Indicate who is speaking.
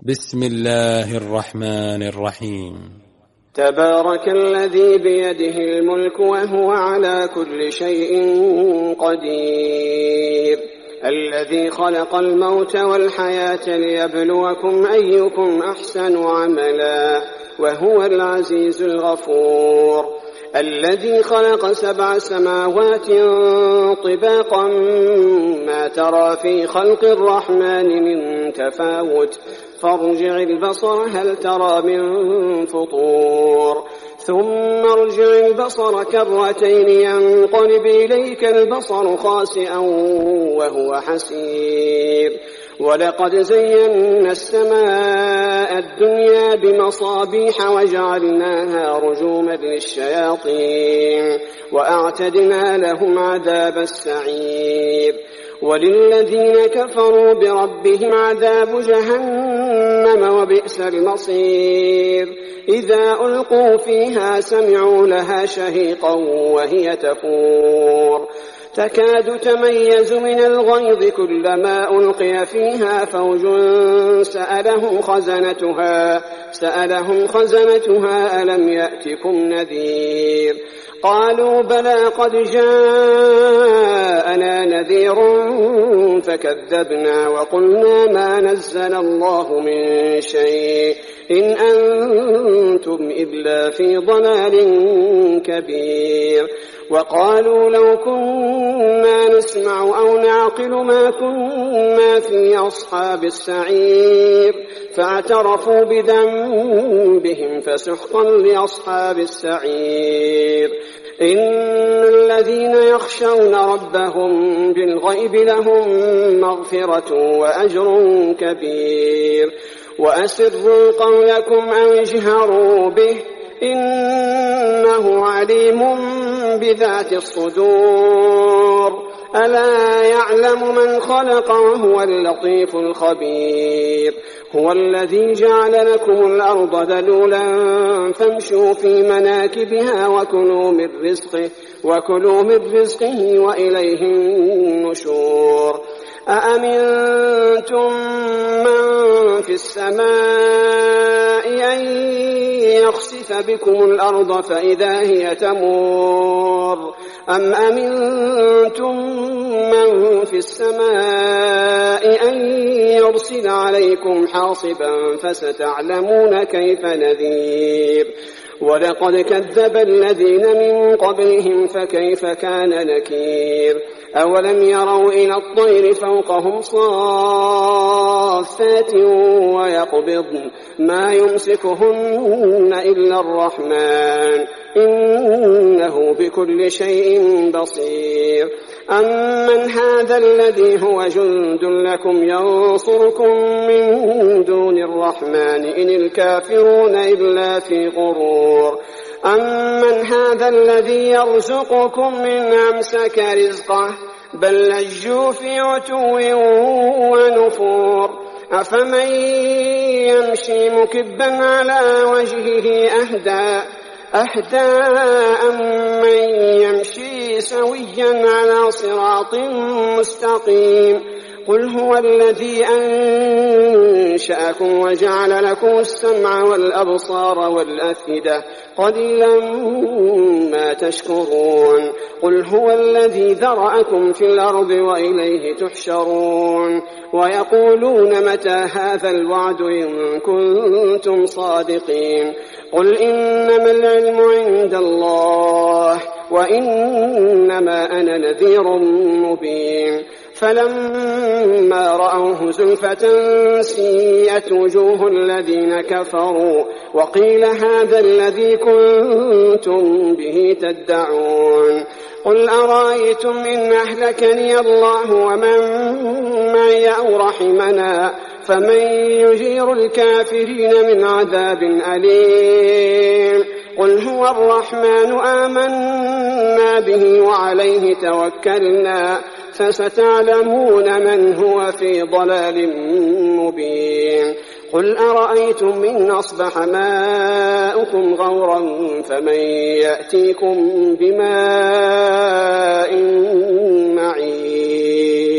Speaker 1: بسم الله الرحمن الرحيم.
Speaker 2: تبارك الذي بيده الملك وهو على كل شيء قدير، الذي خلق الموت والحياة ليبلوكم أيكم أحسن عملا وهو العزيز الغفور، الذي خلق 7 سماوات طباقا ما ترى في خلق الرحمن من تفاوت، فارجع البصر هل ترى من فطور، ثم ارجع البصر كرتين ينقلب إليك البصر خاسئا وهو حسير، ولقد زينا السماء الدنيا بمصابيح وجعلناها رجوما للشياطين وأعتدنا لهم عذاب السعير، وللذين كفروا بربهم عذاب جهنم وبئس المصير، إذا ألقوا فيها سمعوا لها شهيقا وهي تفور، تكاد تميز من الغيظ كلما ألقي فيها فوج سألهم خزنتها ألم يأتكم نذير، قالوا بلى قد جاءنا نذير فكذبنا وقلنا ما نزل الله من شيء إن أنتم إلا في ضلال كبير، وقالوا لو كنا نسمع أو نعقل ما كنا في أصحاب السعير، فاعترفوا بذنبهم فسحقا لأصحاب السعير، إن الذين يخشون ربهم بالغيب لهم مغفرة وأجر كبير، وأسروا قولكم أو اجهروا به إنه عليم بذات الصدور، ألا يعلم من خلق وهو اللطيف الخبير، هو الذي جعل لكم الأرض ذلولا فامشوا في مناكبها وكلوا من رزقه وإليه النشور، أأمنتم من في السماء أن يخسف بكم الأرض فإذا هي تمور، أم أمنتم من في السماء أن يرسل عليكم حاصبا فستعلمون كيف نذير، ولقد كذب الذين من قبلهم فكيف كان نكير، أولم يروا إلى الطير فوقهم صافات ويقبضن ما يمسكهن إلا الرحمن إنه بكل شيء بصير، أمن هذا الذي هو جند لكم ينصركم من دون الرحمن إن الكافرون إلا في غرور، أمن هذا الذي يرزقكم من أمسك رزقه بل لجوا في عتو ونفور، أفمن يمشي مكبا على وجهه أهدى أمن يمشي سويا على صراط مستقيم، قل هو الذي أنشأكم وجعل لكم السمع والأبصار والأفئدة قليلا ما تشكرون، قل هو الذي ذرأكم في الأرض وإليه تحشرون، ويقولون متى هذا الوعد إن كنتم صادقين، قل إنما العلم عند الله وإنما أنا نذير مبين، فلما رأوه زلفة سيئت وجوه الذين كفروا وقيل هذا الذي كنتم به تدعون، قل أرأيتم إن أهلكني الله ومن معي أو رحمنا فمن يجير الكافرين من عذاب أليم، قل هو الرحمن آمنا به وعليه توكلنا فستعلمون من هو في ضلال مبين، قل أرأيتم إن أصبح ماؤكم غورا فمن يأتيكم بماء معين.